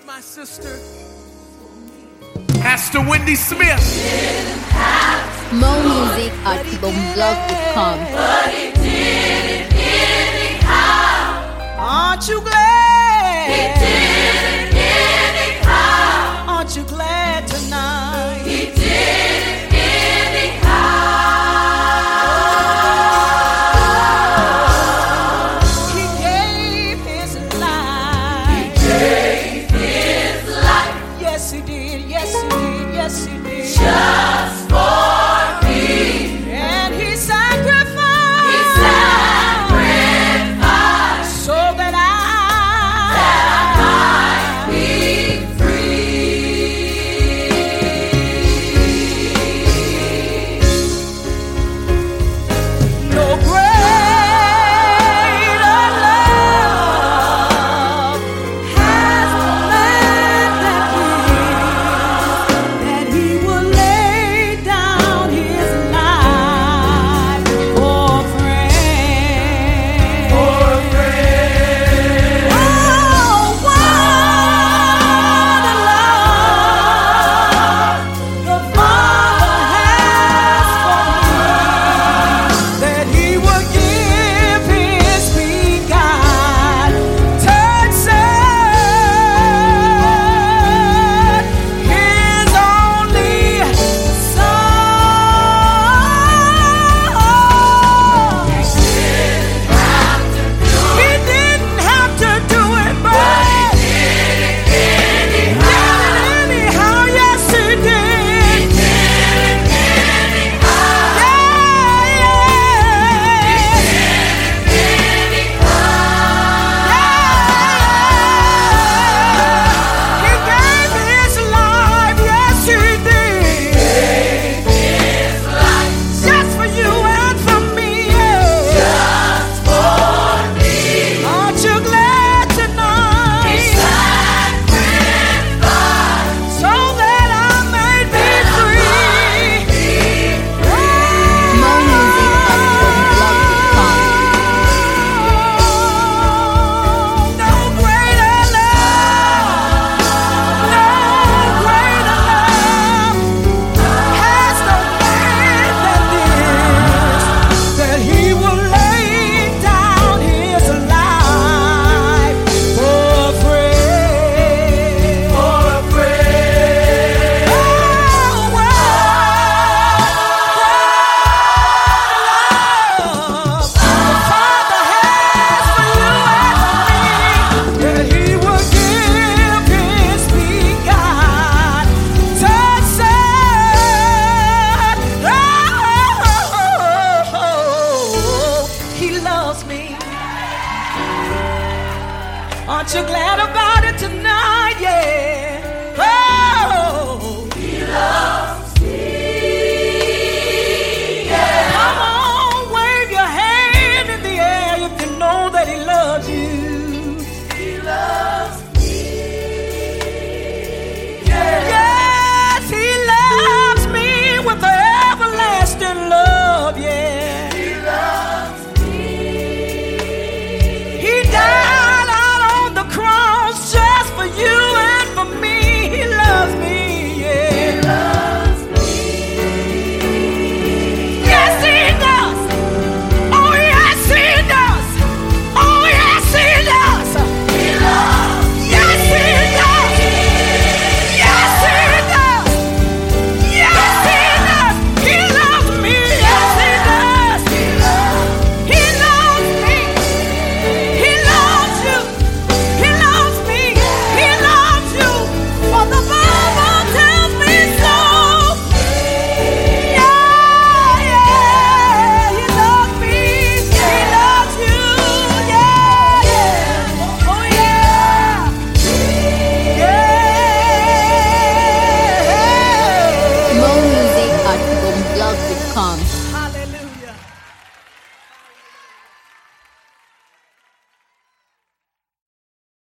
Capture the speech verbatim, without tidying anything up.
my sister, Pastor Wendy Smith. More music at bomblog dot com. But he did it anyhow. Aren't you glad? He did it anyhow. Aren't you glad tonight? He did it anyhow. He gave his life. He gave his life. Yes, he did. Yes, he did. Yes, he did. Just for me. And he sacrificed. He sacrificed so that I, that I might be free. no greater love has the man that gives, that he will lay down his life for a friend. For a friend. Oh, what a love the Father has for me, that he would give his begotten Son, his only Son. He didn't have to do it, but he did it anyhow. Yes, he did. He gave his life. Yes, he did. Just for you and for me. Just for me. Aren't you glad tonight? Sacrifice So that I may be free. More music at bomblog dot com. No greater love, no greater love has no man than this, that he will lay down his life for a friend. for a friend. Oh, what love the Father has for you and for me, that he will give his begotten Son. Oh, he loves me. Aren't you glad about it tonight? Yeah. Oh, He loves